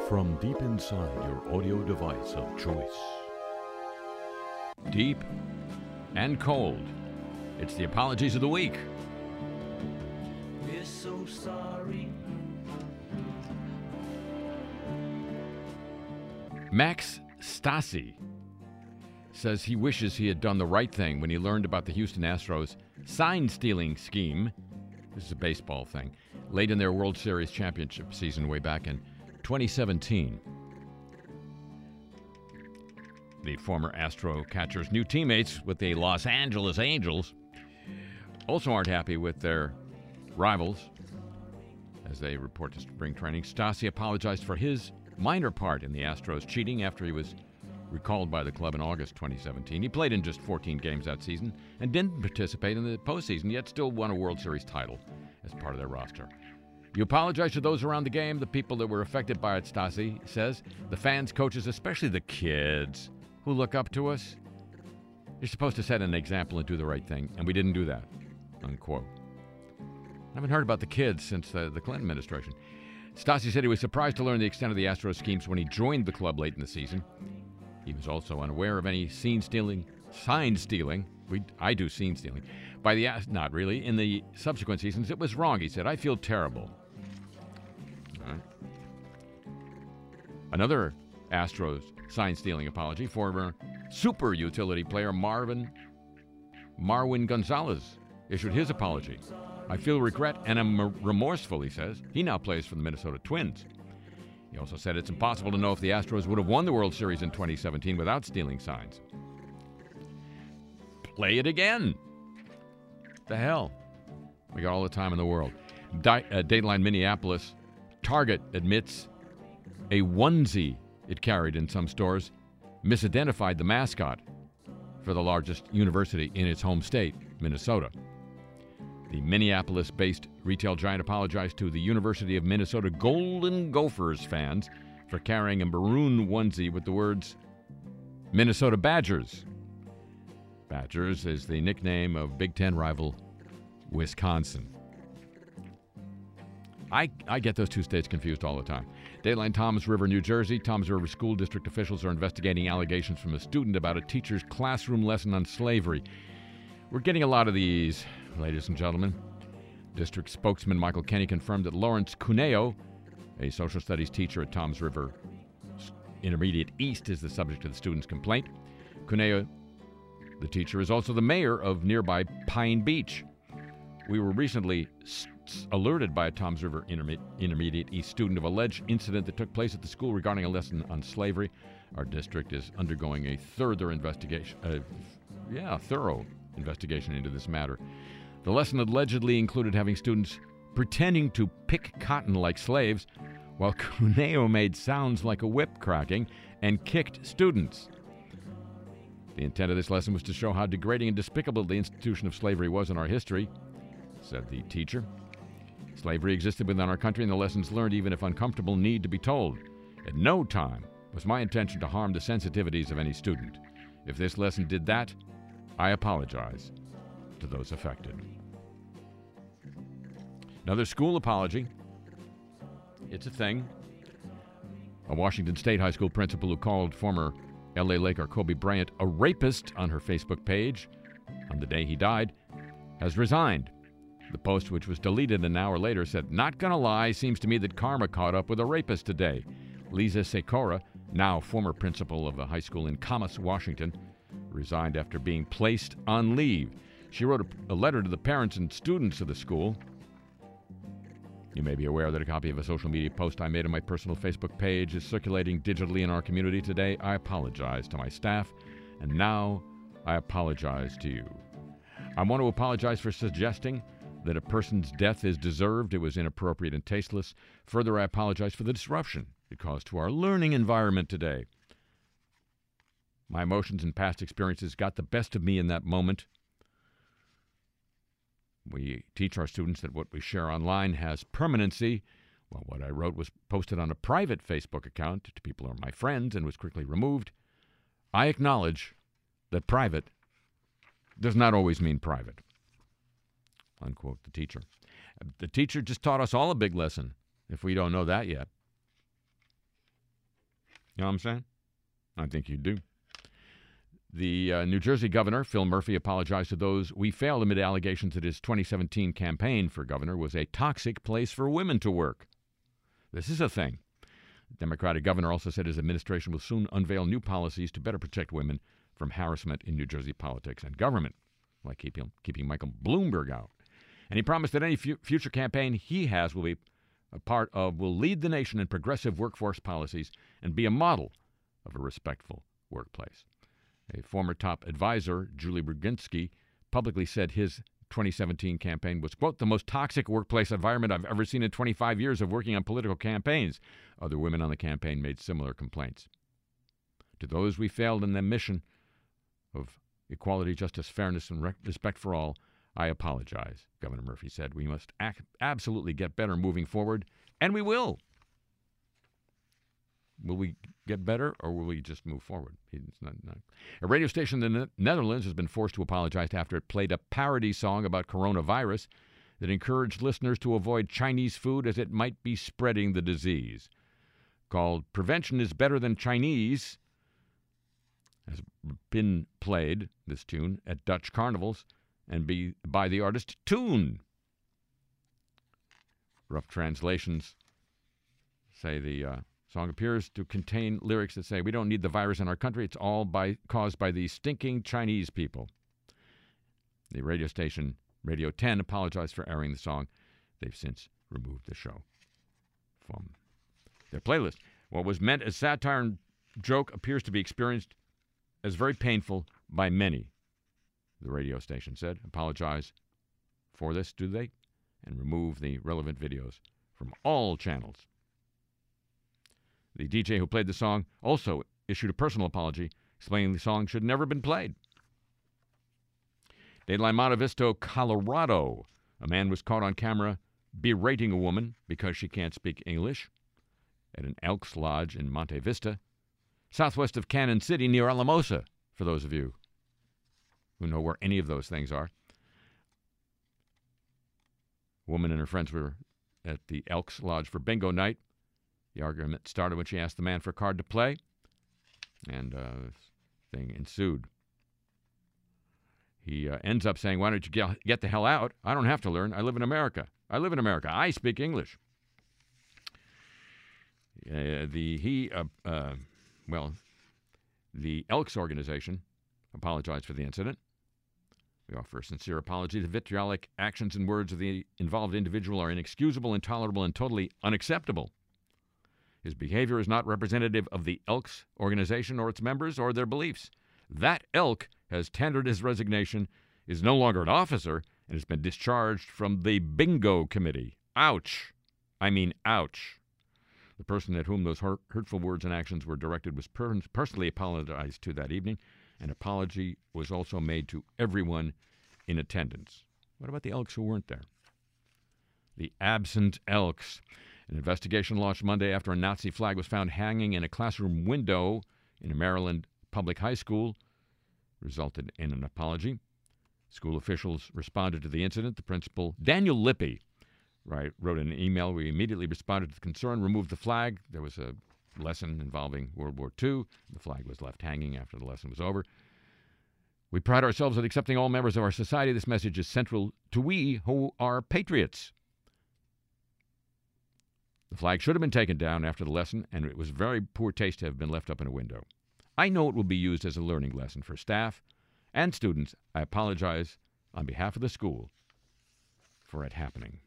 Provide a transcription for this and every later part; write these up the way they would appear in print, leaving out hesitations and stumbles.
From deep inside your audio device of choice. Deep and cold. It's the Apologies of the Week. We're so sorry. Max Stassi says he wishes he had done the right thing when he learned about the Houston Astros sign-stealing scheme. This is a baseball thing. Late in their World Series championship season way back in 2017. The former Astro catcher's new teammates with the Los Angeles Angels also aren't happy with their rivals. As they report to spring training, Stassi apologized for his minor part in the Astros cheating after he was recalled by the club in August 2017. He played in just 14 games that season and didn't participate in the postseason, yet still won a World Series title as part of their roster. You apologize to those around the game, the people that were affected by it, Stassi says, the fans, coaches, especially the kids who look up to us. You're supposed to set an example and do the right thing, and we didn't do that, unquote. I haven't heard about the kids since the Clinton administration. Stassi said he was surprised to learn the extent of the Astros schemes when he joined the club late in the season. He was also unaware of any sign stealing. I do scene stealing. Not really. In the subsequent seasons, it was wrong, he said. I feel terrible. All right. Another Astros sign-stealing apology, former super utility player Marwin Gonzalez issued his apology. I feel regret and am remorseful, he says. He now plays for the Minnesota Twins. He also said it's impossible to know if the Astros would have won the World Series in 2017 without stealing signs. Play it again. The hell? We got all the time in the world. Dateline Minneapolis. Target admits a onesie it carried in some stores misidentified the mascot for the largest university in its home state, Minnesota. The Minneapolis-based retail giant apologized to the University of Minnesota Golden Gophers fans for carrying a maroon onesie with the words Minnesota Badgers. Badgers is the nickname of Big Ten rival Wisconsin. I get those two states confused all the time. Dateline Toms River, New Jersey. Toms River School District officials are investigating allegations from a student about a teacher's classroom lesson on slavery. We're getting a lot of these, ladies and gentlemen. District spokesman Michael Kenny confirmed that Lawrence Cuneo, a social studies teacher at Toms River Intermediate East, is the subject of the student's complaint. Cuneo, the teacher, is also the mayor of nearby Pine Beach. We were recently alerted by a Toms River Intermediate East student of alleged incident that took place at the school regarding a lesson on slavery. Our district is undergoing a thorough investigation into this matter. The lesson allegedly included having students pretending to pick cotton like slaves, while Cuneo made sounds like a whip cracking and kicked students. The intent of this lesson was to show how degrading and despicable the institution of slavery was in our history, said the teacher. Slavery existed within our country, and the lessons learned, even if uncomfortable, need to be told. At no time was my intention to harm the sensitivities of any student. If this lesson did that, I apologize to those affected. Another school apology. It's a thing. A Washington State high school principal who called former L.A. Laker Kobe Bryant a rapist on her Facebook page on the day he died has resigned. The post, which was deleted an hour later, said, "Not gonna lie, seems to me that karma caught up with a rapist today." Lisa Secora, now former principal of a high school in Camas, Washington, resigned after being placed on leave. She wrote a letter to the parents and students of the school. You may be aware that a copy of a social media post I made on my personal Facebook page is circulating digitally in our community today. I apologize to my staff, and now I apologize to you. I want to apologize for suggesting that a person's death is deserved. It was inappropriate and tasteless. Further, I apologize for the disruption it caused to our learning environment today. My emotions and past experiences got the best of me in that moment. We teach our students that what we share online has permanency. Well, what I wrote was posted on a private Facebook account to people who are my friends and was quickly removed. I acknowledge that private does not always mean private. Unquote, the teacher. The teacher just taught us all a big lesson, if we don't know that yet. You know what I'm saying? I think you do. The New Jersey governor, Phil Murphy, apologized to those we failed amid allegations that his 2017 campaign for governor was a toxic place for women to work. This is a thing. The Democratic governor also said his administration will soon unveil new policies to better protect women from harassment in New Jersey politics and government, like keeping Michael Bloomberg out. And he promised that any future campaign he has will be a part of, will lead the nation in progressive workforce policies and be a model of a respectful workplace. A former top advisor, Julie Brzezinski, publicly said his 2017 campaign was, quote, the most toxic workplace environment I've ever seen in 25 years of working on political campaigns. Other women on the campaign made similar complaints. To those we failed in the mission of equality, justice, fairness, and respect for all, I apologize, Governor Murphy said. We must absolutely get better moving forward, and we will. Will we get better, or will we just move forward? A radio station in the Netherlands has been forced to apologize after it played a parody song about coronavirus that encouraged listeners to avoid Chinese food as it might be spreading the disease. Called Prevention is Better Than Chinese, has been played, this tune, at Dutch carnivals and by the artist Toon. Rough translations say the song appears to contain lyrics that say, we don't need the virus in our country. It's all caused by these stinking Chinese people. The radio station, Radio 10, apologized for airing the song. They've since removed the show from their playlist. What was meant as satire and joke appears to be experienced as very painful by many, the radio station said. Apologize for this, do they? And remove the relevant videos from all channels. The DJ who played the song also issued a personal apology, explaining the song should never have been played. Dateline Monte Vista, Colorado. A man was caught on camera berating a woman because she can't speak English at an Elks Lodge in Monte Vista, southwest of Cannon City near Alamosa, for those of you who know where any of those things are. A woman and her friends were at the Elks Lodge for bingo night. The argument started when she asked the man for a card to play, and thing ensued. He ends up saying, why don't you get the hell out? I don't have to learn. I live in America. I speak English. The Elks organization apologized for the incident. We offer a sincere apology. The vitriolic actions and words of the involved individual are inexcusable, intolerable, and totally unacceptable. His behavior is not representative of the Elks organization or its members or their beliefs. That elk has tendered his resignation, is no longer an officer, and has been discharged from the bingo committee. Ouch. I mean, ouch. The person at whom those hurtful words and actions were directed was personally apologized to that evening. An apology was also made to everyone in attendance. What about the Elks who weren't there? The absent Elks. An investigation launched Monday after a Nazi flag was found hanging in a classroom window in a Maryland public high school, resulted in an apology. School officials responded to the incident. The principal, Daniel Lippy, wrote an email. We immediately responded to the concern, removed the flag. There was a lesson involving World War II. The flag was left hanging after the lesson was over. We pride ourselves on accepting all members of our society. This message is central to we who are patriots. The flag should have been taken down after the lesson, and it was very poor taste to have been left up in a window. I know it will be used as a learning lesson for staff and students. I apologize on behalf of the school for it happening.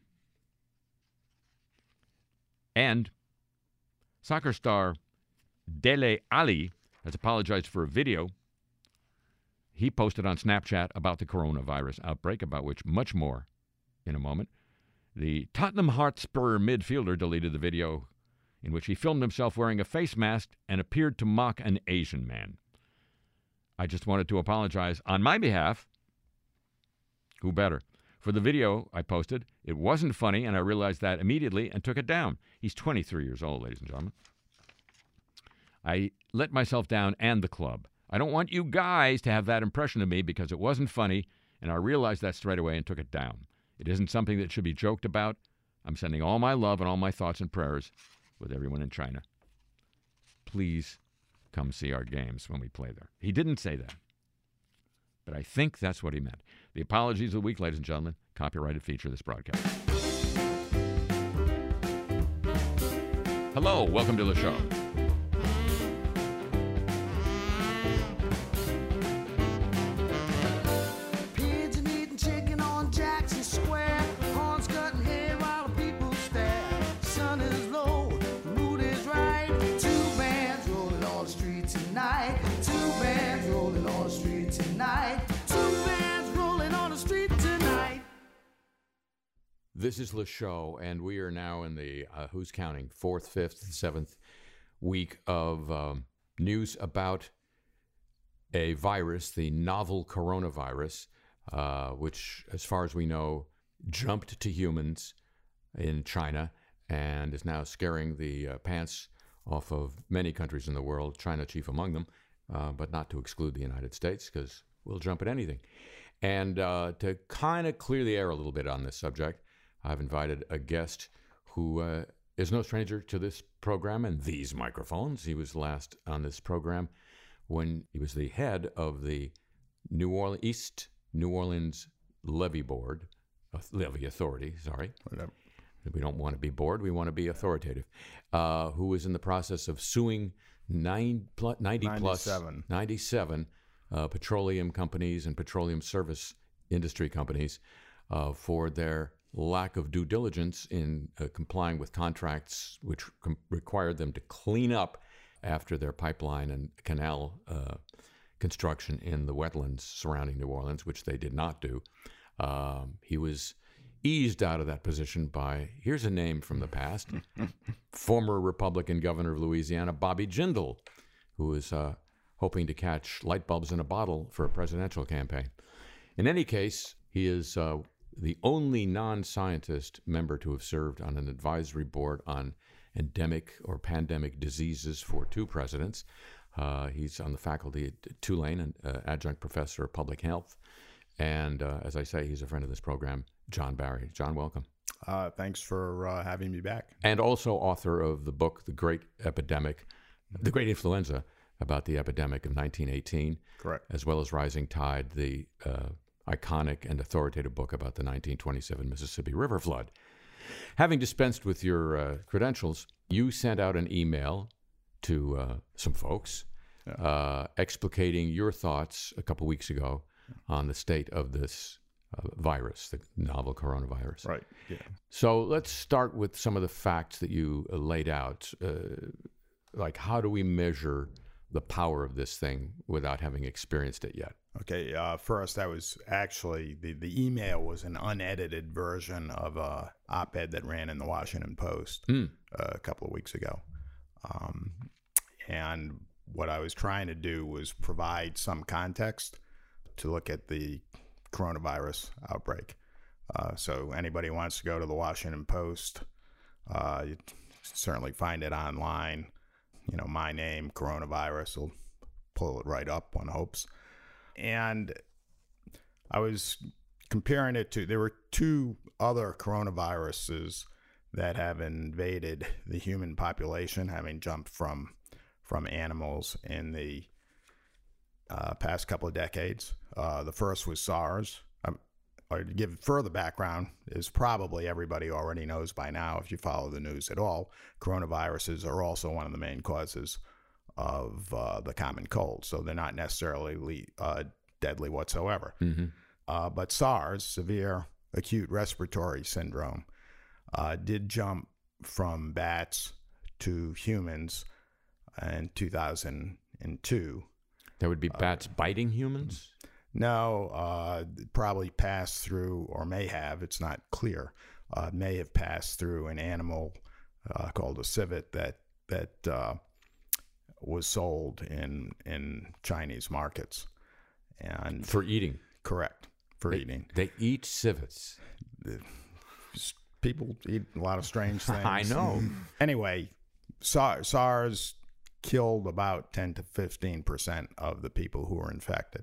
And soccer star Dele Alli has apologized for a video he posted on Snapchat about the coronavirus outbreak, about which much more in a moment. The Tottenham Hotspur midfielder deleted the video in which he filmed himself wearing a face mask and appeared to mock an Asian man. I just wanted to apologize on my behalf, who better, for the video I posted. It wasn't funny, and I realized that immediately and took it down. He's 23 years old, ladies and gentlemen. I let myself down and the club. I don't want you guys to have that impression of me because it wasn't funny, and I realized that straight away and took it down. It isn't something that should be joked about. I'm sending all my love and all my thoughts and prayers with everyone in China. please come see our games when we play there. He didn't say that, but I think that's what he meant. The apologies of the week, ladies and gentlemen. Copyrighted feature of this broadcast. Hello, welcome to the show. Pigeon eating chicken on Jackson Square. Horns cutting hair while the people stare. Sun is low, the mood is right. Two bands rolling on the street tonight. Two bands rolling on the street tonight. Two bands rolling on the street tonight. This is Le Show, and we are now in the, who's counting, 4th, 5th, 7th week of news about a virus, the novel coronavirus, which, as far as we know, jumped to humans in China and is now scaring the pants off of many countries in the world, China chief among them, but not to exclude the United States, because we'll jump at anything. And to kind of clear the air a little bit on this subject, I've invited a guest who is no stranger to this program and these microphones. He was last on this program when he was the head of the East New Orleans Levee Board, Levee Authority, sorry. Whatever. We don't want to be bored, we want to be authoritative, who was in the process of suing 97 petroleum companies and petroleum service industry companies for their lack of due diligence in complying with contracts which required them to clean up after their pipeline and canal construction in the wetlands surrounding New Orleans, which they did not do. He was eased out of that position by, here's a name from the past, former Republican governor of Louisiana, Bobby Jindal, who was hoping to catch light bulbs in a bottle for a presidential campaign. In any case, he is the only non-scientist member to have served on an advisory board on endemic or pandemic diseases for 2 presidents. He's on the faculty at Tulane, an adjunct professor of public health. And as I say, he's a friend of this program, John Barry. John, welcome. Thanks for having me back. And also author of the book, The Great Epidemic, The Great Influenza, about the epidemic of 1918. Correct. As well as Rising Tide, the iconic and authoritative book about the 1927 Mississippi River flood. Having dispensed with your credentials, you sent out an email to some folks explicating your thoughts a couple weeks ago on the state of this virus, the novel coronavirus. Right. Yeah. So let's start with some of the facts that you laid out. Like, how do we measure the power of this thing without having experienced it yet? Okay. First, that was actually the email was an unedited version of a op-ed that ran in the Washington Post a couple of weeks ago, and what I was trying to do was provide some context to look at the coronavirus outbreak. So anybody who wants to go to the Washington Post, you certainly find it online. You know, my name, coronavirus, will pull it right up, one hopes. And I was comparing it to, there were 2 other coronaviruses that have invaded the human population, having jumped from animals in the past couple of decades. The first was SARS. Or to give further background, is probably everybody already knows by now, if you follow the news at all, coronaviruses are also one of the main causes of the common cold. So they're not necessarily deadly whatsoever. Mm-hmm. But SARS, severe acute respiratory syndrome, did jump from bats to humans in 2002. That would be bats biting humans? No, probably passed through, or may have, it's not clear, may have passed through an animal called a civet that was sold in Chinese markets. And for eating? Correct, for eating. They eat civets. People eat a lot of strange things. I know. Anyway, SARS killed about 10 to 15% of the people who were infected.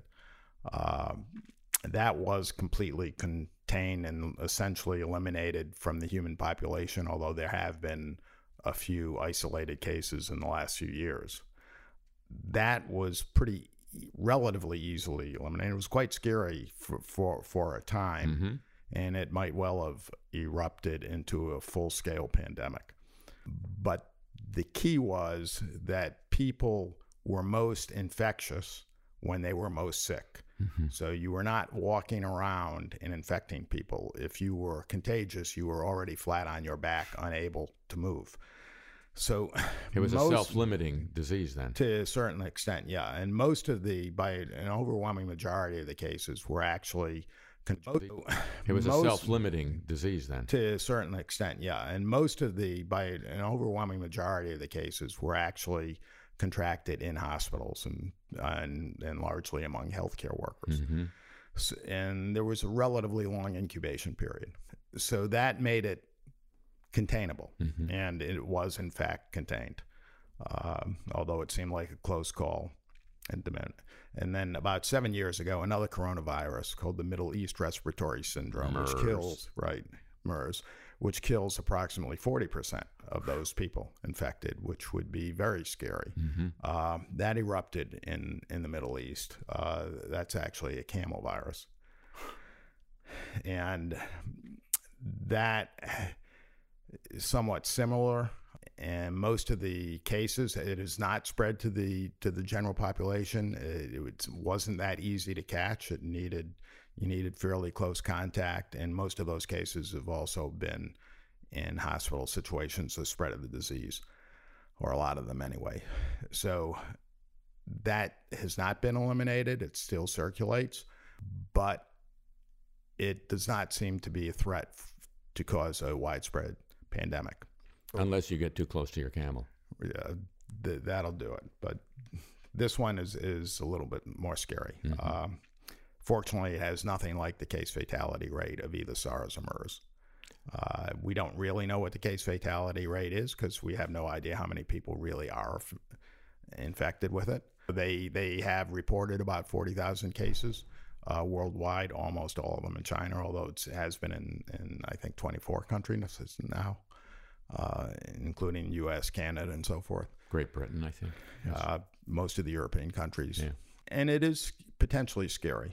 That was completely contained and essentially eliminated from the human population, although there have been a few isolated cases in the last few years. That was pretty relatively easily eliminated. It was quite scary for a time, and it might well have erupted into a full-scale pandemic. But the key was that people were most infectious when they were most sick. So you were not walking around and infecting people. If you were contagious, you were already flat on your back, unable to move. So it was a self-limiting disease then. To a certain extent, yeah. And most of by an overwhelming majority of the cases were actually... It was a self-limiting disease then. To a certain extent, yeah. And by an overwhelming majority of the cases were actually contracted in hospitals and largely among healthcare workers. So, and there was a relatively long incubation period. So that made it containable, and it was in fact contained, although it seemed like a close call. And then about 7 years ago, another coronavirus called the Middle East Respiratory Syndrome, MERS, which kills approximately 40% of those people infected, which would be very scary. That erupted in the Middle East. That's actually a camel virus. And that is somewhat similar. And most of the cases, it is not spread to the general population. It wasn't that easy to catch. You needed fairly close contact, and most of those cases have also been in hospital situations, the spread of the disease, or a lot of them anyway. So that has not been eliminated. It still circulates, but it does not seem to be a threat to cause a widespread pandemic. Unless you get too close to your camel. Yeah, that'll do it. But this one is a little bit more scary. Fortunately, it has nothing like the case fatality rate of either SARS or MERS. We don't really know what the case fatality rate is because we have no idea how many people really are infected with it. They have reported about 40,000 cases worldwide, almost all of them in China, although it has been in I think, 24 countries now. Including U.S., Canada, and so forth. Great Britain, I think. Yes. Most of the European countries. Yeah. And it is potentially scary.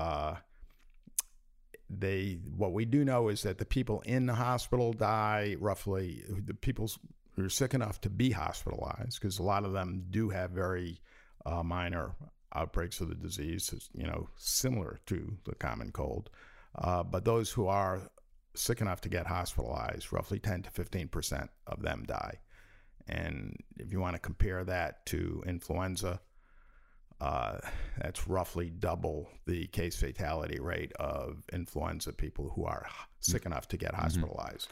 What we do know is that the people in the hospital die roughly, the people who are sick enough to be hospitalized, because a lot of them do have very minor outbreaks of the disease, similar to the common cold. But those who are sick enough to get hospitalized, roughly 10 to 15% of them die. And if you want to compare that to influenza, that's roughly double the case fatality rate of influenza people who are sick enough to get hospitalized.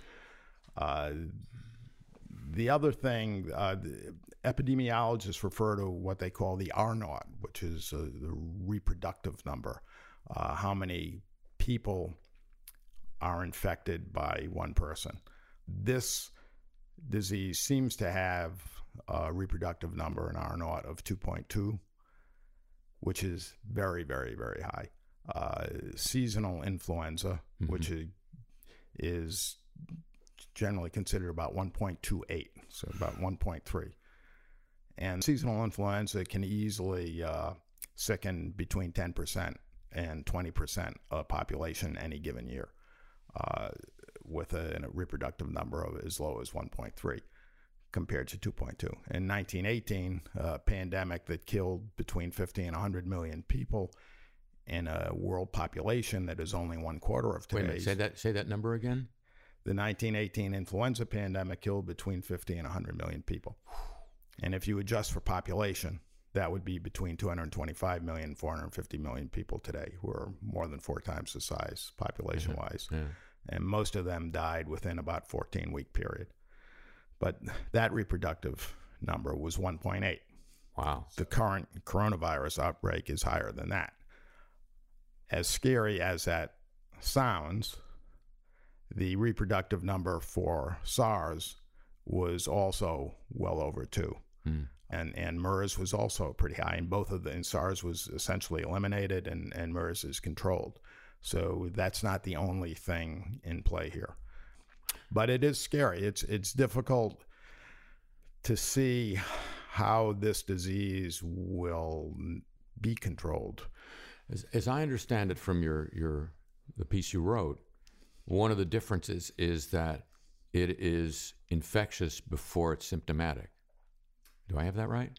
The other thing, the epidemiologists refer to what they call the R0, which is the reproductive number, how many people are infected by one person. This disease seems to have a reproductive number, an R0 of 2.2, which is very, very, very high. Seasonal influenza, which is generally considered about 1.28, so about 1.3. And seasonal influenza can easily sicken between 10% and 20% of population any given year. With a reproductive number of as low as 1.3 compared to 2.2. In 1918, a pandemic that killed between 50 and 100 million people in a world population that is only 1/4 of today's. Wait a minute, say that number again? The 1918 influenza pandemic killed between 50 and 100 million people. And if you adjust for population, that would be between 225 million and 450 million people today, who are more than 4 times the size population-wise. Yeah. And most of them died within about 14-week period. But that reproductive number was 1.8. Wow. The current coronavirus outbreak is higher than that. As scary as that sounds, the reproductive number for SARS was also well over 2. And MERS was also pretty high, and SARS was essentially eliminated, and MERS is controlled. So that's not the only thing in play here. But it is scary. It's difficult. to see how this disease will be controlled. As I understand it from the piece you wrote, one of the differences is that it is infectious before it's symptomatic. Do I have that right?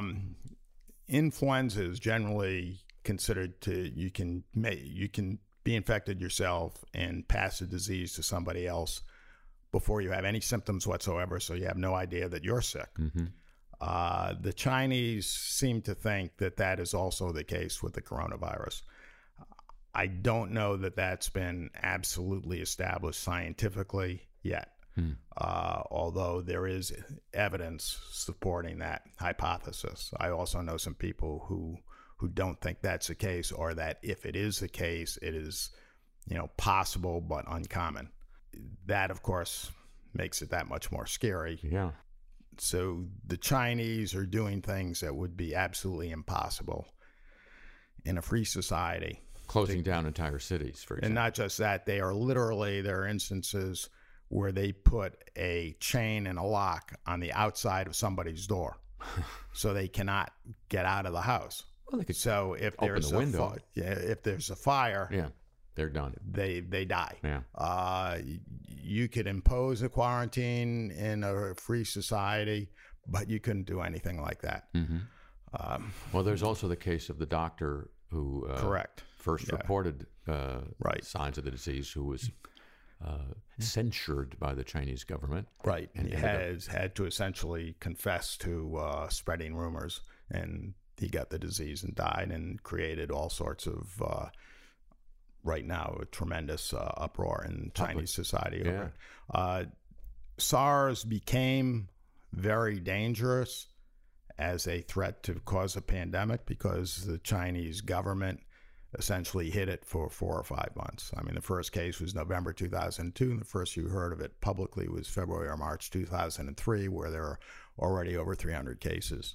Influenza is generally considered you can be infected yourself and pass the disease to somebody else before you have any symptoms whatsoever, so you have no idea that you're sick. Mm-hmm. The Chinese seem to think that that is also the case with the coronavirus. I don't know that that's been absolutely established scientifically yet, although there is evidence supporting that hypothesis. I also know some people who don't think that's the case, or that if it is the case, it is, possible but uncommon. That, of course, makes it that much more scary. Yeah. So the Chinese are doing things that would be absolutely impossible in a free society. Closing down entire cities, for example. And not just that, there are instances where they put a chain and a lock on the outside of somebody's door so they cannot get out of the house. Well, they could so if open there's the window. If there's a fire, Yeah, they're done. they die. Yeah. You could impose a quarantine in a free society, but you couldn't do anything like that. Mm-hmm. Well, there's also the case of the doctor who correct. first reported Right. signs of the disease, who was censured by the Chinese government. Right. And he has had to essentially confess to spreading rumors, and he got the disease and died, and created all sorts of, right now, a tremendous uproar in Chinese society over it. SARS became very dangerous as a threat to cause a pandemic because the Chinese government essentially hid it for 4 or 5 months. I mean, the first case was November 2002, and the first you heard of it publicly was February or March 2003, where there are already over 300 cases.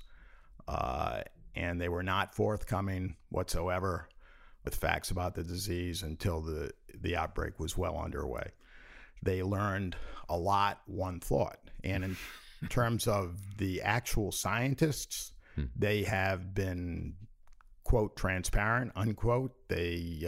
And they were not forthcoming whatsoever with facts about the disease until the outbreak was well underway. They learned a lot, one thought. And in terms of the actual scientists, they have been, quote, transparent, unquote. They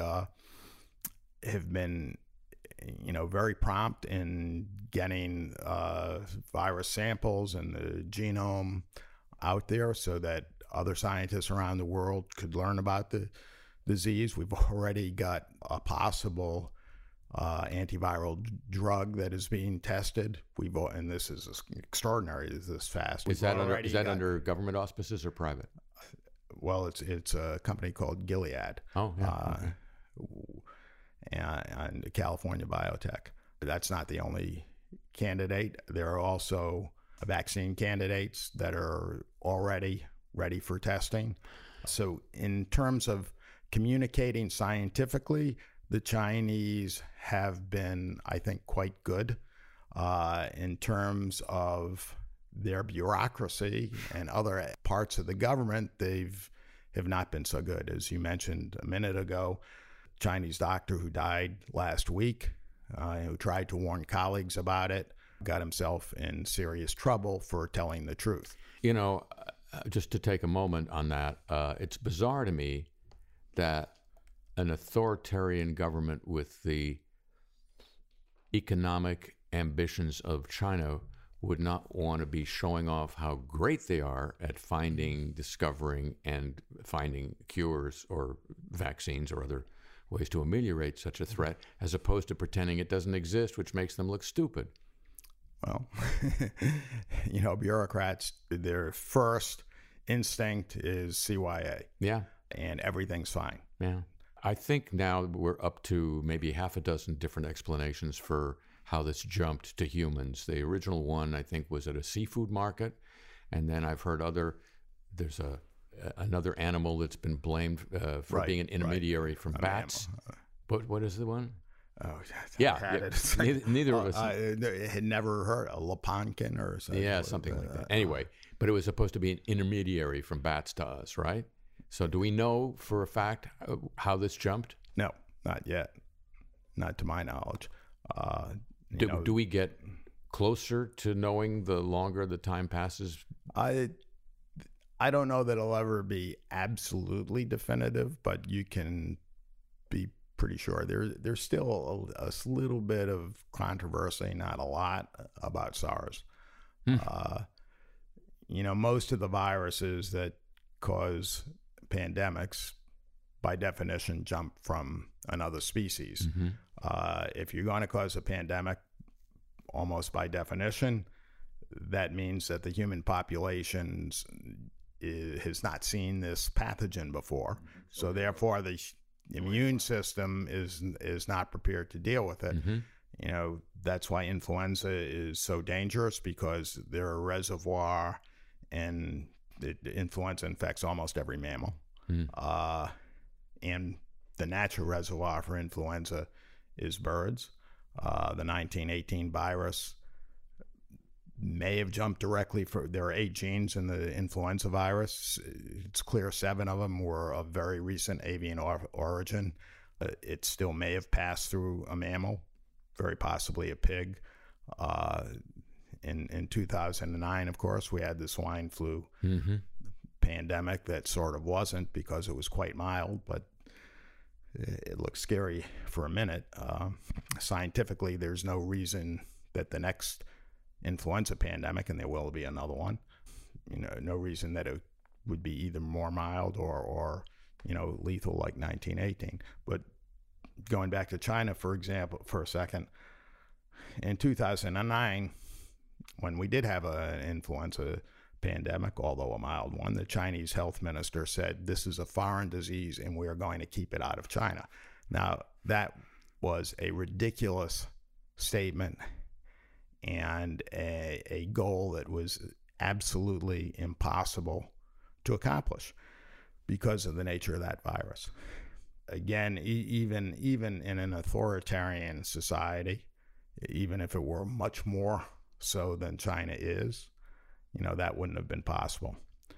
have been, very prompt in getting virus samples and the genome out there so that other scientists around the world could learn about the disease. We've already got a antiviral drug that is being tested. And this is extraordinary. This fast. Is that under government auspices or private? Well, it's a company called Gilead. Oh, yeah. And California Biotech. That's not the only candidate. There are also vaccine candidates that are already ready for testing. So in terms of communicating scientifically, the Chinese have been, I think, quite good. In terms of their bureaucracy and other parts of the government, have not been so good. As you mentioned a minute ago, Chinese doctor who died last week, who tried to warn colleagues about it, got himself in serious trouble for telling the truth. Just to take a moment on that, it's bizarre to me that an authoritarian government with the economic ambitions of China would not want to be showing off how great they are at discovering, and finding cures or vaccines or other ways to ameliorate such a threat, as opposed to pretending it doesn't exist, which makes them look stupid. Well, bureaucrats, their first instinct is CYA. Yeah. And everything's fine. Yeah. I think now we're up to maybe half a dozen different explanations for how this jumped to humans. The original one, I think, was at a seafood market. And then I've heard there's another animal that's been blamed for being an intermediary from bats. But what is the one? Oh, yeah. Neither of us had never heard a Lepankin or something. Yeah, something like that. Anyway, but it was supposed to be an intermediary from bats to us, right? So do we know for a fact how this jumped? No, not yet. Not to my knowledge. Do we get closer to knowing the longer the time passes? I don't know that it'll ever be absolutely definitive, but you can be pretty sure. There's still a little bit of controversy, not a lot, about SARS. Most of the viruses that cause pandemics, by definition, jump from another species. If you're going to cause a pandemic, almost by definition, that means that the human population has not seen this pathogen before. So therefore, the immune system is not prepared to deal with it. That's why influenza is so dangerous, because they're a reservoir, and influenza infects almost every mammal. And the natural reservoir for influenza is birds. The 1918 virus may have jumped directly there are 8 genes in the influenza virus. It's clear 7 of them were of very recent avian origin. It still may have passed through a mammal, very possibly a pig. In 2009, of course, we had the swine flu pandemic that sort of wasn't, because it was quite mild, but it looked scary for a minute. Scientifically, there's no reason that the next influenza pandemic, and there will be another one, no reason that it would be either more mild or lethal like 1918. But going back to China, for example, for a second, in 2009, when we did have an influenza pandemic, although a mild one, the Chinese health minister said, this is a foreign disease and we are going to keep it out of China. Now, that was a ridiculous statement and a goal that was absolutely impossible to accomplish because of the nature of that virus. Again, even in an authoritarian society, even if it were much more so than China is, that wouldn't have been possible.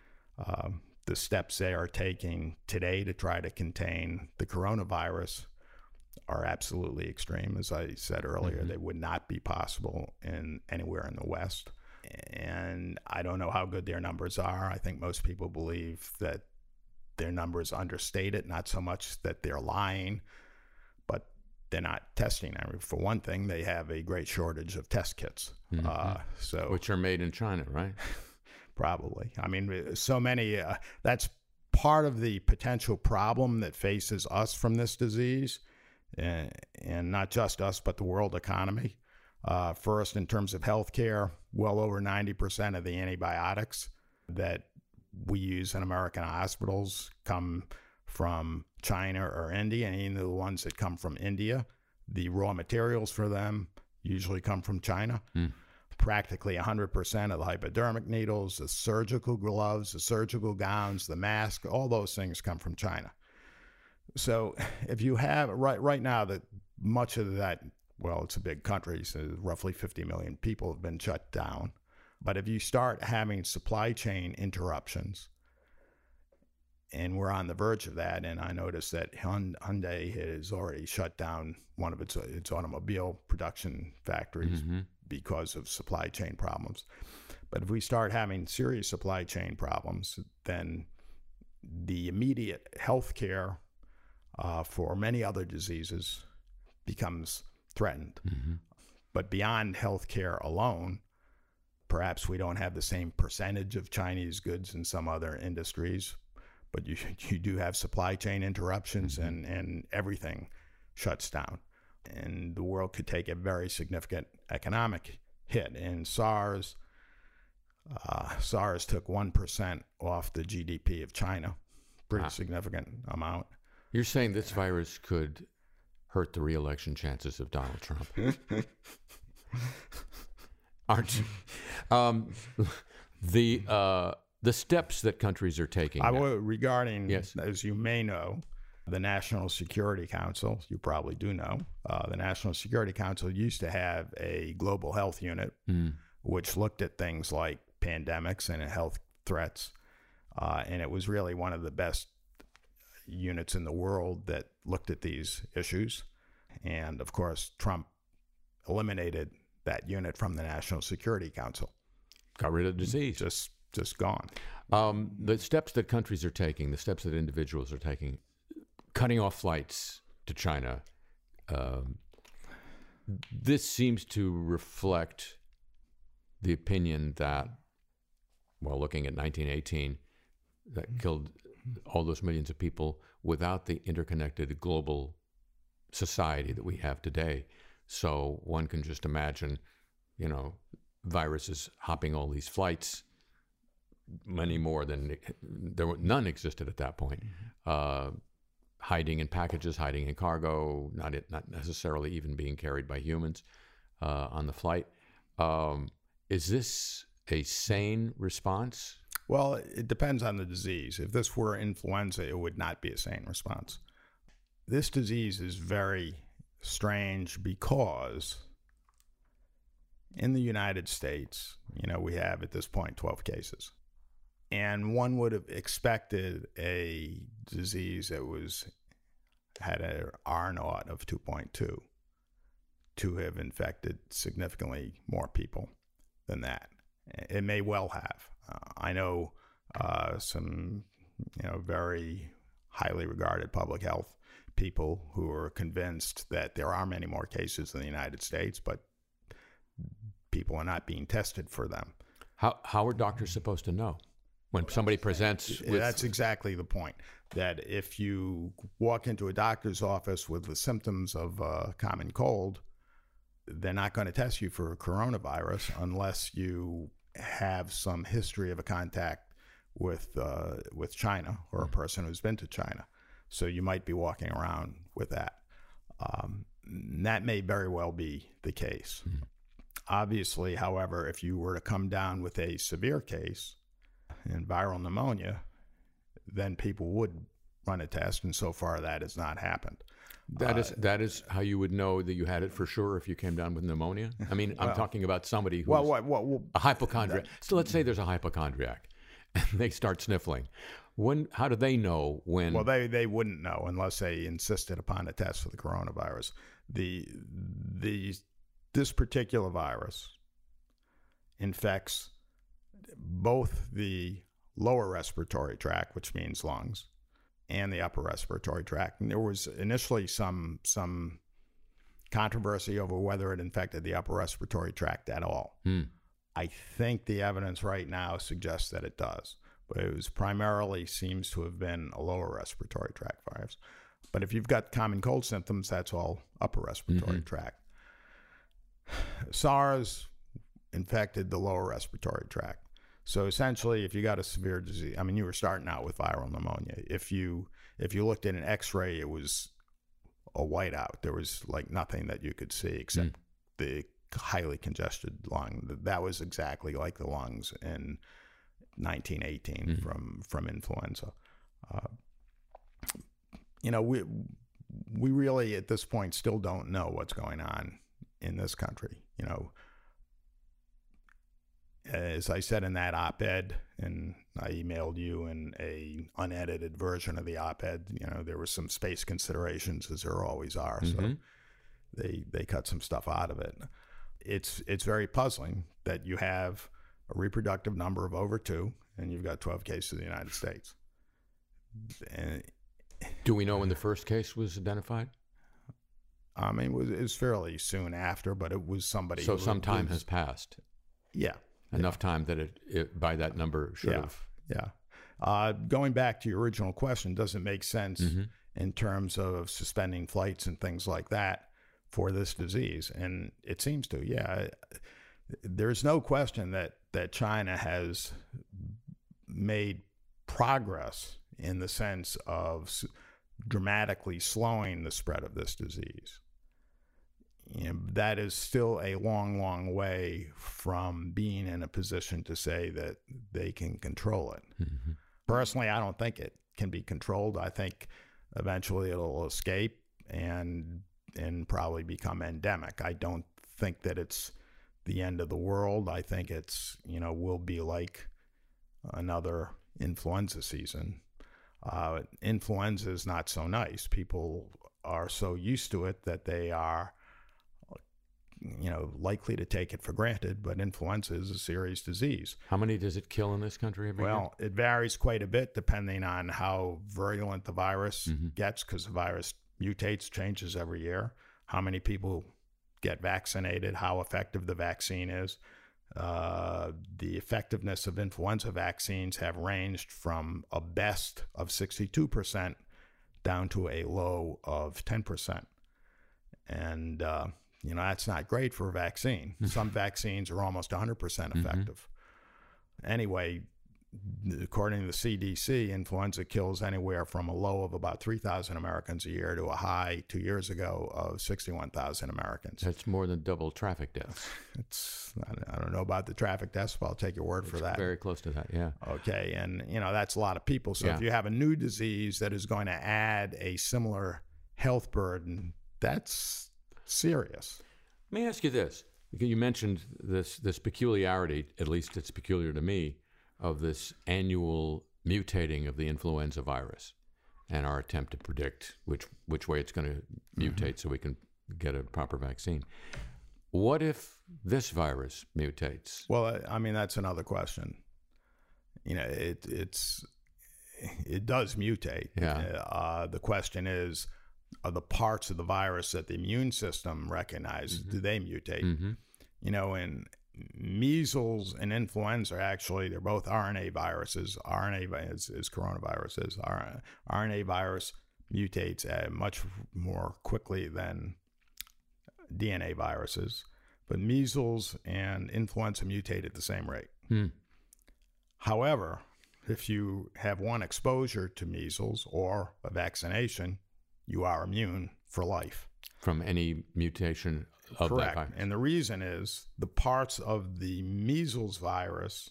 The steps they are taking today to try to contain the coronavirus are absolutely extreme. As I said earlier, they would not be possible anywhere in the West. And I don't know how good their numbers are. I think most people believe that their numbers understate it, not so much that they're lying, but they're not testing. I mean, for one thing, they have a great shortage of test kits. Which are made in China, right? Probably. I mean, so many, that's part of the potential problem that faces us from this disease, and not just us, but the world economy. First, in terms of healthcare, well over 90% of the antibiotics that we use in American hospitals come from China or India, and even the ones that come from India, the raw materials for them usually come from China. Practically 100% of the hypodermic needles, the surgical gloves, the surgical gowns, the mask, all those things come from China. So if you have, right now, that much of that, well, it's a big country, so roughly 50 million people have been shut down. But if you start having supply chain interruptions, and we're on the verge of that, and I noticed that Hyundai has already shut down one of its automobile production factories because of supply chain problems. But if we start having serious supply chain problems, then the immediate health care for many other diseases becomes threatened. But beyond health care alone, perhaps we don't have the same percentage of Chinese goods in some other industries, but you do have supply chain interruptions, and everything shuts down. And the world could take a very significant economic hit. And SARS took 1% off the GDP of China, pretty significant amount. You're saying this virus could hurt the re-election chances of Donald Trump, aren't you? The steps that countries are taking regarding, as you may know, the National Security Council, you probably do know, the National Security Council used to have a global health unit, which looked at things like pandemics and health threats. And it was really one of the best units in the world that looked at these issues. And of course, Trump eliminated that unit from the National Security Council. Got rid of the disease. Just gone. The steps that countries are taking, the steps that individuals are taking, cutting off flights to China, this seems to reflect the opinion that, well, looking at 1918, that killed all those millions of people without the interconnected global society that we have today. So one can just imagine, viruses hopping all these flights, many more than none existed at that point. Hiding in packages, hiding in cargo, not necessarily even being carried by humans on the flight. Is this a sane response? Well, it depends on the disease. If this were influenza, it would not be a sane response. This disease is very strange because in the United States, we have at this point 12 cases. And one would have expected a disease that had an R0 of 2.2 to have infected significantly more people than that. It may well have. I know some, very highly regarded public health people who are convinced that there are many more cases in the United States, but people are not being tested for them. How are doctors supposed to know when somebody presents with... That's exactly the point, that if you walk into a doctor's office with the symptoms of a common cold, they're not going to test you for coronavirus unless you have some history of a contact with China or a person who's been to China. So you might be walking around with that. That may very well be the case. Mm-hmm. Obviously, however, if you were to come down with a severe case in viral pneumonia, then people would run a test, and so far that has not happened. That is how you would know that you had it for sure if you came down with pneumonia? I mean, I'm talking about somebody who's a hypochondriac. So let's say there's a hypochondriac, and they start sniffling. How do they know when? Well, they wouldn't know unless they insisted upon a test for the coronavirus. This particular virus infects both the lower respiratory tract, which means lungs, and the upper respiratory tract. And there was initially some controversy over whether it infected the upper respiratory tract at all. I think the evidence right now suggests that it does, but it was primarily seems to have been a lower respiratory tract virus. But if you've got common cold symptoms, that's all upper respiratory tract. SARS infected the lower respiratory tract. So essentially, if you got a severe disease, I mean, you were starting out with viral pneumonia. If you looked at an X-ray, it was a whiteout. There was like nothing that you could see except the highly congested lung. That was exactly like the lungs in 1918 from influenza. We really at this point still don't know what's going on in this country. As I said in that op-ed, and I emailed you in a unedited version of the op-ed, there were some space considerations, as there always are. So they cut some stuff out of it. It's very puzzling that you have a reproductive number of over 2, and you've got 12 cases in the United States. And do we know when the first case was identified? I mean, it was fairly soon after, but it was somebody. So some time has passed. Yeah. Enough time that it by that number should have. Yeah. Going back to your original question, does it make sense in terms of suspending flights and things like that for this disease? And it seems to, yeah. There's no question that China has made progress in the sense of dramatically slowing the spread of this disease. That is still a long, long way from being in a position to say that they can control it. Personally, I don't think it can be controlled. I think eventually it'll escape and probably become endemic. I don't think that it's the end of the world. I think it's, will be like another influenza season. Influenza is not so nice. People are so used to it that they are likely to take it for granted, but influenza is a serious disease. How many does it kill in this country every year? Well, it varies quite a bit depending on how virulent the virus gets, because the virus mutates, changes every year. How many people get vaccinated, how effective the vaccine is. The effectiveness of influenza vaccines have ranged from a best of 62% down to a low of 10%. And, that's not great for a vaccine. Some vaccines are almost 100% effective. Anyway, according to the CDC, influenza kills anywhere from a low of about 3,000 Americans a year to a high 2 years ago of 61,000 Americans. That's more than double traffic deaths. I don't know about the traffic deaths, but I'll take your word for that. Very close to that, yeah. Okay, and that's a lot of people. So if you have a new disease that is going to add a similar health burden, that's serious. Let me ask you this. You mentioned this peculiarity, at least it's peculiar to me, of this annual mutating of the influenza virus and our attempt to predict which way it's going to mutate so we can get a proper vaccine. What if this virus mutates? Well, that's another question. It does mutate. Yeah. The question is, are the parts of the virus that the immune system recognizes, do they mutate? In measles and influenza, actually, they're both RNA viruses. RNA is coronaviruses. RNA virus mutates much more quickly than DNA viruses. But measles and influenza mutate at the same rate. However, if you have one exposure to measles or a vaccination, you are immune for life. From any mutation of Correct. that virus. And the reason is the parts of the measles virus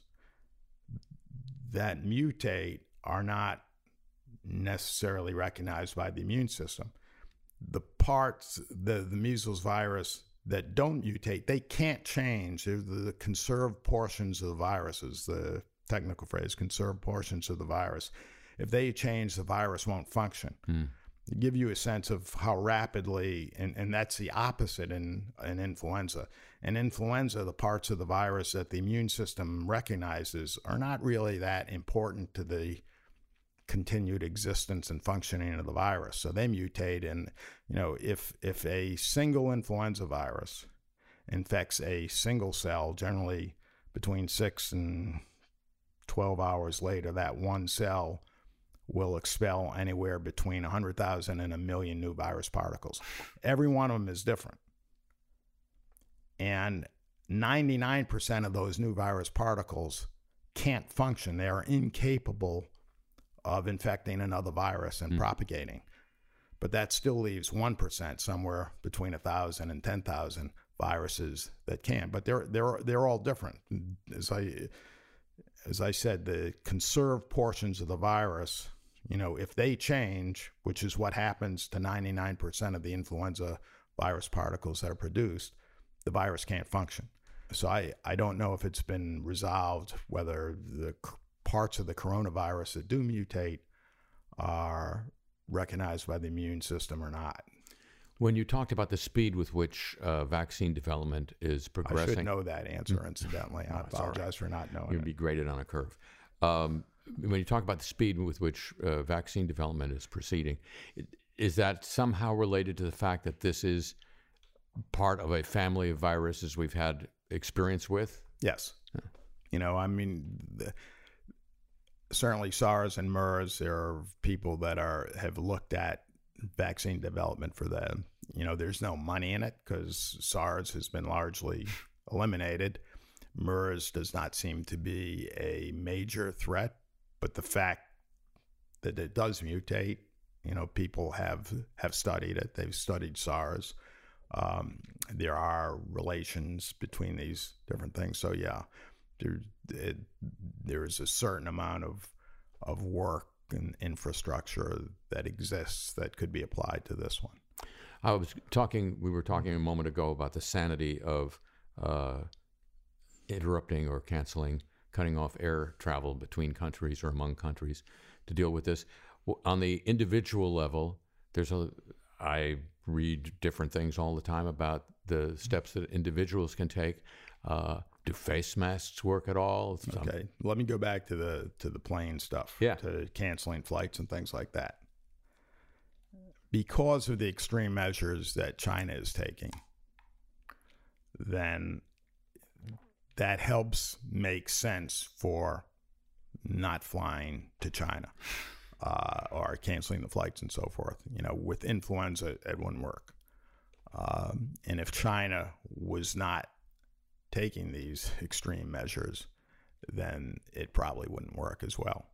that mutate are not necessarily recognized by the immune system. The parts, the measles virus that don't mutate, they can't change. They're the conserved portions of the virus, is the technical phrase, conserved portions of the virus. If they change, the virus won't function. Give you a sense of how rapidly, and that's the opposite in influenza. In influenza, the parts of the virus that the immune system recognizes are not really that important to the continued existence and functioning of the virus. So they mutate, and if a single influenza virus infects a single cell, generally between 6 and 12 hours later, that one cell will expel anywhere between 100,000 and 1 million new virus particles. Every one of them is different. And 99% of those new virus particles can't function. They are incapable of infecting another virus and propagating. But that still leaves 1%, somewhere between 1,000 and 10,000 viruses that can. But they're all different. As I said, the conserved portions of the virus, if they change, which is what happens to 99% of the influenza virus particles that are produced, the virus can't function. So I don't know if it's been resolved whether the parts of the coronavirus that do mutate are recognized by the immune system or not. When you talked about the speed with which vaccine development is progressing... I should know that answer, incidentally. I apologize for not knowing You'd be graded on a curve. When you talk about the speed with which vaccine development is proceeding, is that somehow related to the fact that this is part of a family of viruses we've had experience with? Yes. Certainly SARS and MERS, there are people that have looked at vaccine development for them. There's no money in it because SARS has been largely eliminated. MERS does not seem to be a major threat, but the fact that it does mutate, people have studied it. They've studied SARS. There are relations between these different things. So yeah, there's a certain amount of work and infrastructure that exists that could be applied to this one. We were talking a moment ago about the sanity of interrupting or canceling, cutting off air travel between countries or among countries to deal with this. On the individual level, I read different things all the time about the steps that individuals can take. Do face masks work at all? Okay, let me go back to the plane stuff. Yeah. To canceling flights and things like that. Because of the extreme measures that China is taking, then that helps make sense for not flying to China or canceling the flights and so forth. With influenza, it wouldn't work. And if China was not taking these extreme measures, then it probably wouldn't work as well.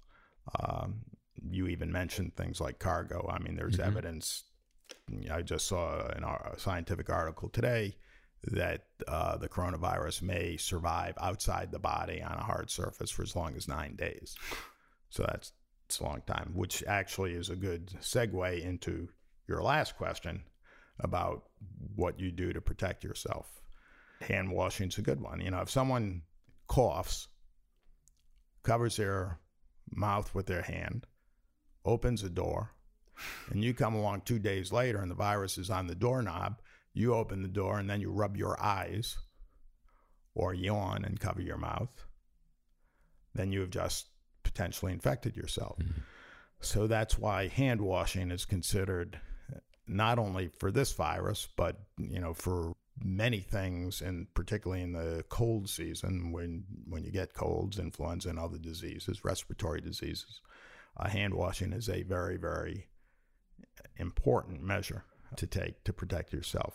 You even mentioned things like cargo. I mean, there's evidence. I just saw in a scientific article today that the coronavirus may survive outside the body on a hard surface for as long as 9 days. So it's a long time, which actually is a good segue into your last question about what you do to protect yourself. Hand washing is a good one. If someone coughs, covers their mouth with their hand, opens a door, and you come along 2 days later and the virus is on the doorknob, you open the door and then you rub your eyes or yawn and cover your mouth, then you have just potentially infected yourself. Mm-hmm. So that's why hand washing is considered not only for this virus, but for many things, and particularly in the cold season when you get colds, influenza, and other diseases, respiratory diseases, hand washing is a very, very important measure to take to protect yourself.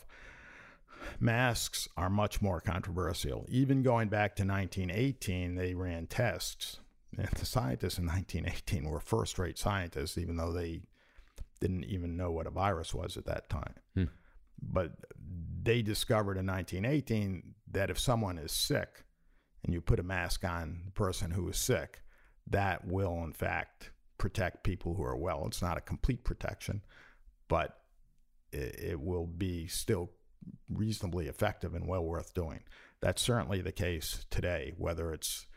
Masks are much more controversial. Even going back to 1918, they ran tests. And the scientists in 1918 were first-rate scientists, even though they didn't even know what a virus was at that time. But they discovered in 1918 that if someone is sick and you put a mask on the person who is sick, that will, in fact, protect people who are well. It's not a complete protection, but it will be still reasonably effective and well worth doing. That's certainly the case today, whether it's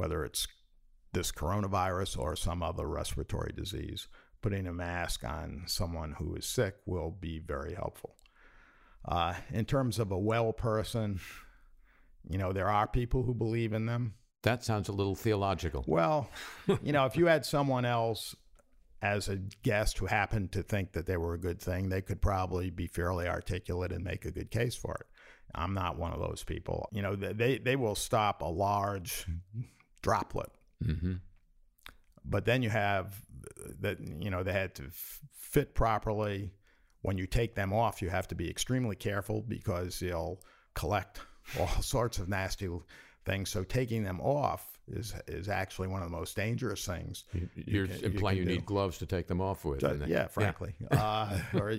this coronavirus or some other respiratory disease. Putting a mask on someone who is sick will be very helpful. In terms of a well person, there are people who believe in them. That sounds a little theological. Well, if you had someone else as a guest who happened to think that they were a good thing, they could probably be fairly articulate and make a good case for it. I'm not one of those people. They will stop a large droplet. Mm-hmm. But then you have that, they had to fit properly. When you take them off, you have to be extremely careful because they'll collect all sorts of nasty things. So taking them off is actually one of the most dangerous things. You're implying you need gloves to take them off with. Yeah, frankly. Or,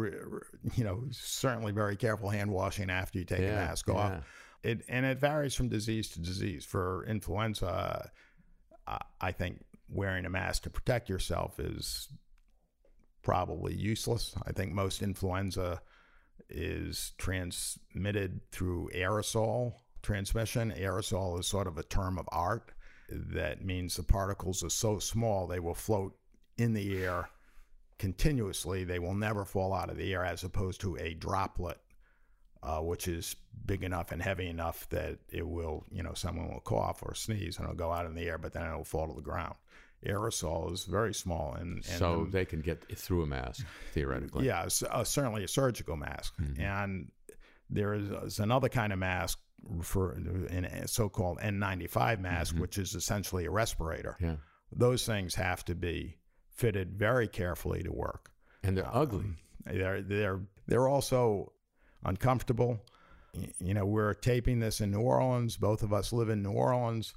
certainly very careful hand washing after you take a mask off. And it varies from disease to disease. For influenza, I think wearing a mask to protect yourself is probably useless. I think most influenza is transmitted through aerosol transmission. Aerosol is sort of a term of art. That means the particles are so small they will float in the air continuously. They will never fall out of the air, as opposed to a droplet, which is big enough and heavy enough that it will, someone will cough or sneeze and it'll go out in the air, but then it'll fall to the ground. Aerosol is very small, and so they can get through a mask theoretically. Yeah, certainly a surgical mask. Mm-hmm. And there is another kind of mask in a so-called N95 mask, which is essentially a respirator. Yeah, those things have to be fitted very carefully to work, and they're ugly. They're also uncomfortable. We're taping this in New Orleans. Both of us live in New Orleans.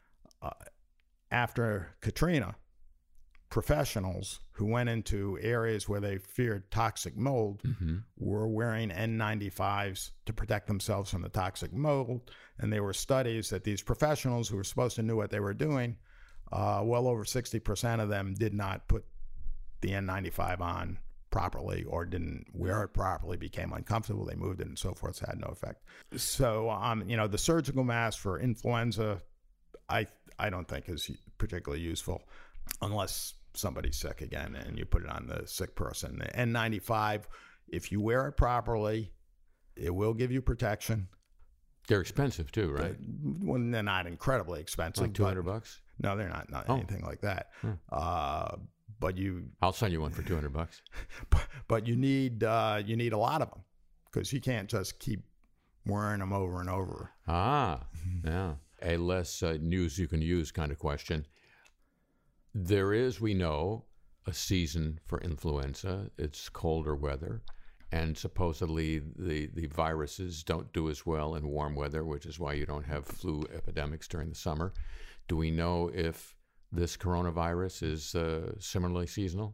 After Katrina, professionals who went into areas where they feared toxic mold were wearing N95s to protect themselves from the toxic mold. And there were studies that these professionals who were supposed to know what they were doing, well over 60% of them did not put the N95 on properly or didn't wear it properly, became uncomfortable, they moved it and so forth, so had no effect. So, the surgical mask for influenza, I don't think is particularly useful unless somebody's sick again and you put it on the sick person. The N95 if you wear it properly, it will give you protection. They're expensive too, right? Well, they're not incredibly expensive. Like $200? No, they're not anything like that. But I'll send you one for $200. But you need a lot of them, because you can't just keep wearing them over and over. Yeah. A less news you can use kind of question. There is, we know, a season for influenza. It's colder weather, and supposedly the viruses don't do as well in warm weather, which is why you don't have flu epidemics during the summer. Do we know if this coronavirus is similarly seasonal?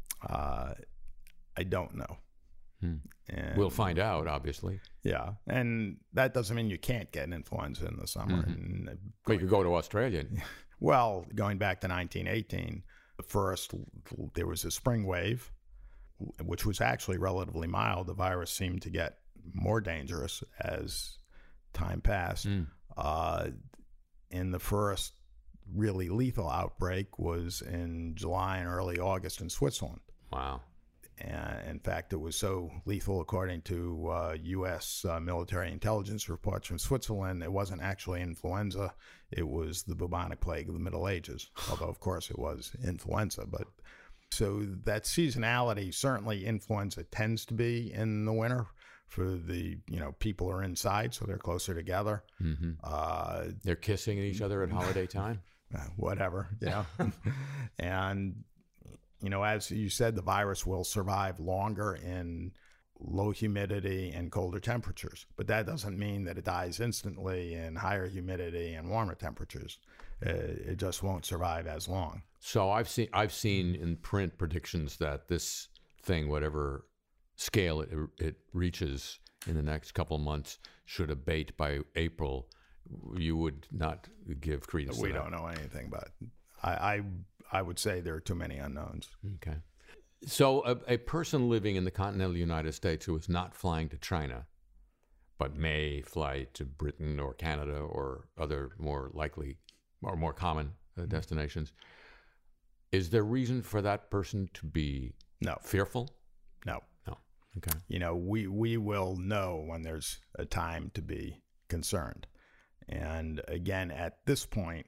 I don't know. And we'll find out, obviously. Yeah, and that doesn't mean you can't get influenza in the summer. And Well, you could go to Australia. well, going back to 1918, there was a spring wave, which was actually relatively mild. The virus seemed to get more dangerous as time passed. And the first really lethal outbreak was in July and early August in Switzerland. Wow. And in fact, it was so lethal, according to U.S. military intelligence reports from Switzerland, it wasn't actually influenza. It was the bubonic plague of the Middle Ages, although, of course, it was influenza. But so that seasonality, certainly influenza tends to be in the winter for the, people are inside, so they're closer together. They're kissing each other at holiday time? Whatever, yeah. And as you said, the virus will survive longer in low humidity and colder temperatures. But that doesn't mean that it dies instantly in higher humidity and warmer temperatures. It just won't survive as long. So I've seen in print predictions that this thing, whatever scale it reaches in the next couple of months, should abate by April. You would not give credence to that. We don't know anything about it. I would say there are too many unknowns. Okay. So a person living in the continental United States who is not flying to China, but may fly to Britain or Canada or other more likely or more common destinations, is there reason for that person to be fearful? No. Okay. We will know when there's a time to be concerned. And again, at this point,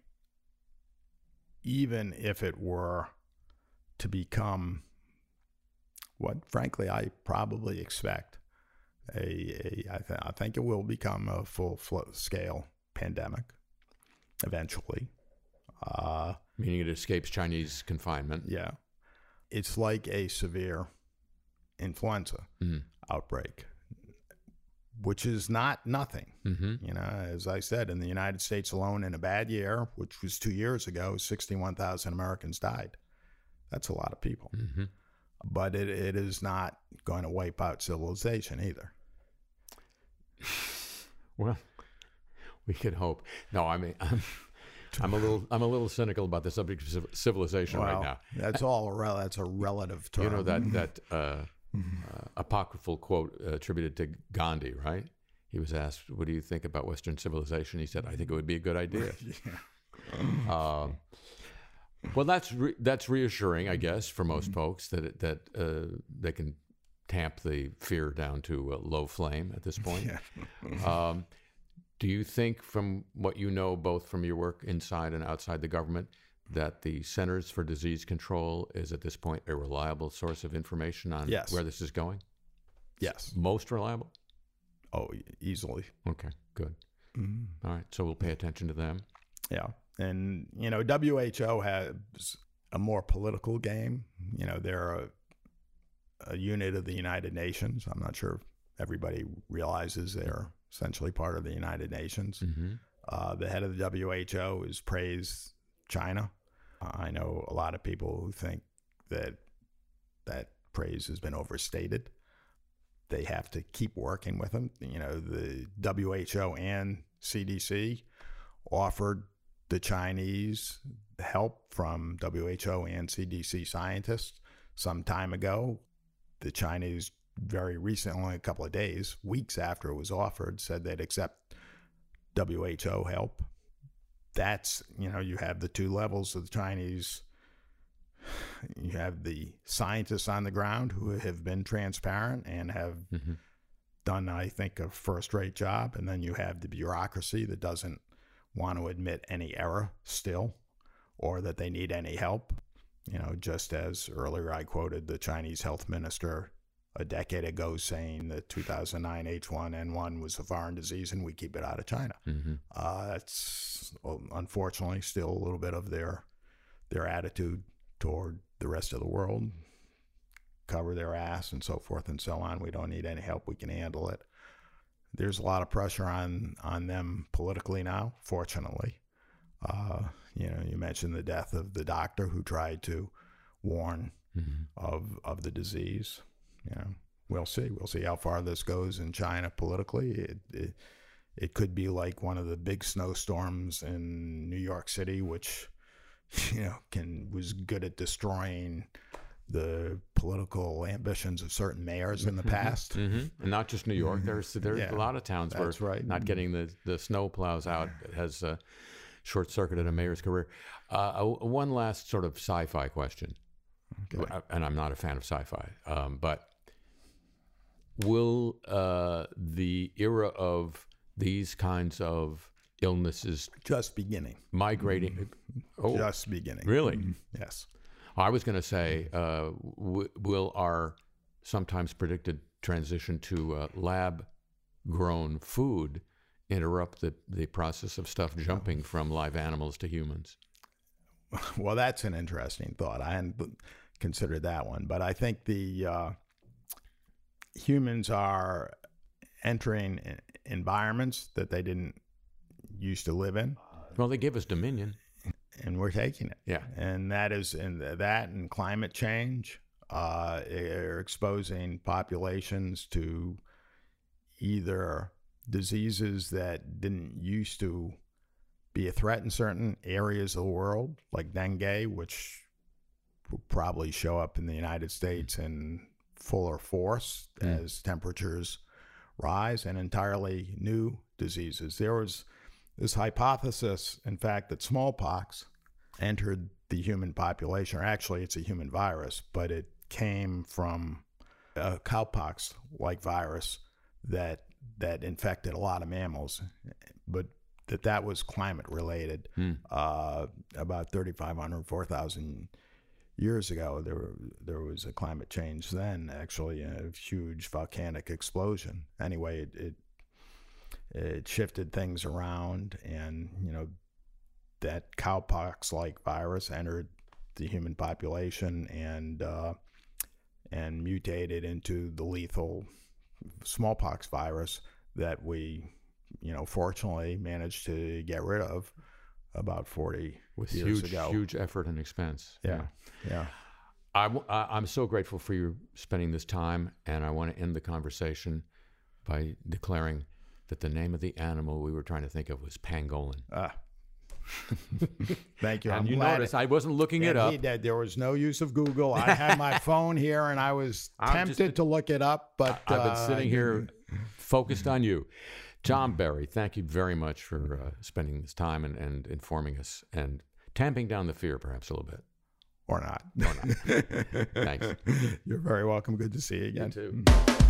even if it were to become what, frankly, I probably expect, I think it will become a full-scale pandemic eventually. Meaning it escapes Chinese confinement. Yeah. It's like a severe influenza outbreak, which is not nothing. As I said, in the United States alone, in a bad year, which was 2 years ago, 61,000 Americans died. That's a lot of people. But it is not going to wipe out civilization either. Well, we could hope. No, I mean, I'm a little cynical about the subject of civilization right now. That's a relative term. You know that apocryphal quote attributed to Gandhi, right? He was asked, "What do you think about Western civilization?" He said, "I think it would be a good idea." Well, that's reassuring, I guess, for most folks that they can tamp the fear down to a low flame at this point. Do you think, from what you know, both from your work inside and outside the government, that the Centers for Disease Control is at this point a reliable source of information on where this is going? Yes. Most reliable? Oh, easily. Okay, good. All right, so we'll pay attention to them. Yeah. And, WHO has a more political game. They're a unit of the United Nations. I'm not sure if everybody realizes they're essentially part of the United Nations. The head of the WHO has praised China. I know a lot of people who think that praise has been overstated. They have to keep working with them. The WHO and CDC offered the Chinese help from WHO and CDC scientists some time ago. The Chinese very recently, a couple of days, weeks after it was offered, said they'd accept WHO help. That's, you have the two levels of the Chinese you have the scientists on the ground who have been transparent and have done, I think, a first-rate job, and then you have the bureaucracy that doesn't want to admit any error still, or that they need any help. You know, just as earlier I quoted the Chinese health minister a decade ago saying that 2009 H1N1 was a foreign disease and we keep it out of China. That's unfortunately still a little bit of their attitude toward the rest of the world. Cover their ass and so forth and so on. We don't need any help. We can handle it. There's a lot of pressure on them politically now, fortunately. You know, you mentioned the death of the doctor who tried to warn of the disease. You know, we'll see. We'll see how far this goes in China politically. It could be like one of the big snowstorms in New York City, which, you know, was good at destroying the political ambitions of certain mayors in the past. And not just New York. There's a lot of towns where not getting the snow plows out has short-circuited a mayor's career. One last sort of sci-fi question. Okay. And I'm not a fan of sci-fi, but will the era of these kinds of illnesses just beginning migrating? Just beginning. Really? Yes. I was going to say, will our sometimes predicted transition to lab-grown food interrupt the process of stuff jumping from live animals to humans? Well, that's an interesting thought. I hadn't considered that one, but I think the humans are entering environments that they didn't used to live in. Well, they give us dominion, and we're taking it. Yeah, and that is and climate change are exposing populations to either diseases that didn't used to be a threat in certain areas of the world, like dengue, which will probably show up in the United States in fuller force as temperatures rise, and entirely new diseases. There was this hypothesis, in fact, that smallpox entered the human population, or actually it's a human virus, but it came from a cowpox-like virus that infected a lot of mammals, but that was climate related. About 3,500, 4,000 years ago, there was a climate change then, actually, a huge volcanic explosion. Anyway, it shifted things around, and, you know, that cowpox-like virus entered the human population and mutated into the lethal smallpox virus that we, you know, fortunately managed to get rid of about 40 years ago. With huge effort and expense. Yeah. I'm so grateful for you spending this time, and I want to end the conversation by declaring that the name of the animal we were trying to think of was pangolin. Thank you. And you notice I wasn't looking it up. There was no use of Google. I had my phone here, and I was tempted to look it up, but I've been sitting here focused on you. John Berry, thank you very much for spending this time and informing us and tamping down the fear perhaps a little bit. Or not. Thanks. You're very welcome. Good to see you again. You too.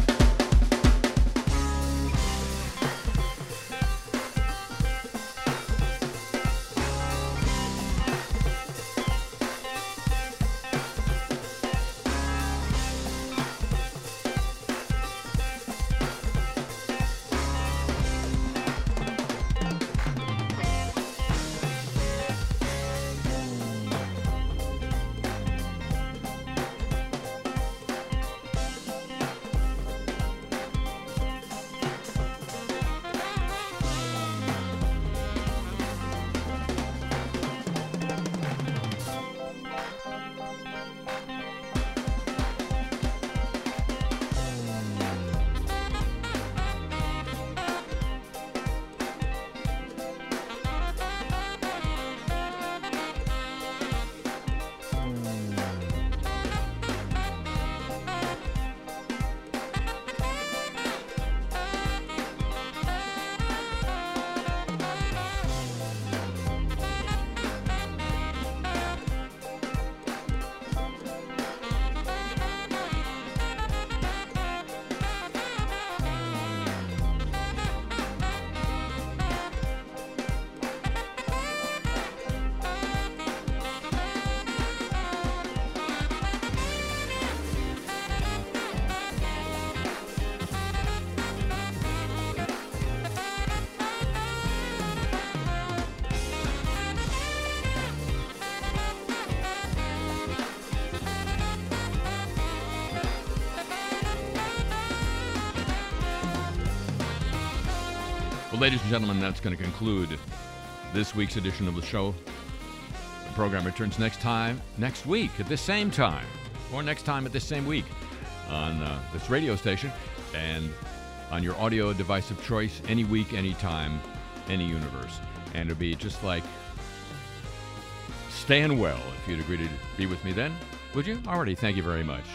ladies and gentlemen, that's going to conclude this week's edition of the show. The program returns next week at this same time, or next time at this same week on this radio station and on your audio device of choice, any week, any time, any universe. And it'll be just like staying well if you'd agree to be with me then. Would you? Alrighty, thank you very much.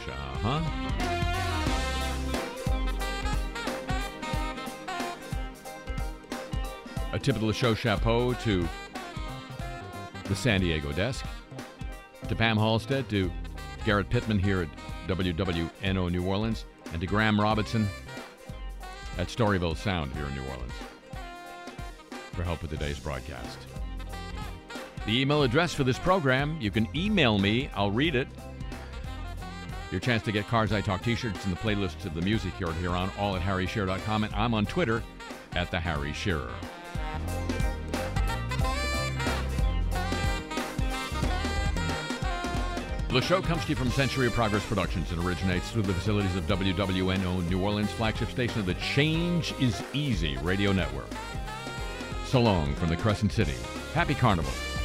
A tip of the show chapeau to the San Diego desk, to Pam Halstead, to Garrett Pittman here at WWNO New Orleans, and to Graham Robinson at Storyville Sound here in New Orleans for help with today's broadcast. The email address for this program, you can email me, I'll read it. Your chance to get Cars I Talk t-shirts and the playlists of the music you heard here on, all at harryshearer.com, and I'm on Twitter at the Harry Shearer. The show comes to you from Century of Progress Productions and originates through the facilities of WWNO New Orleans, flagship station of the Change is Easy radio network. So long from the Crescent City. Happy Carnival.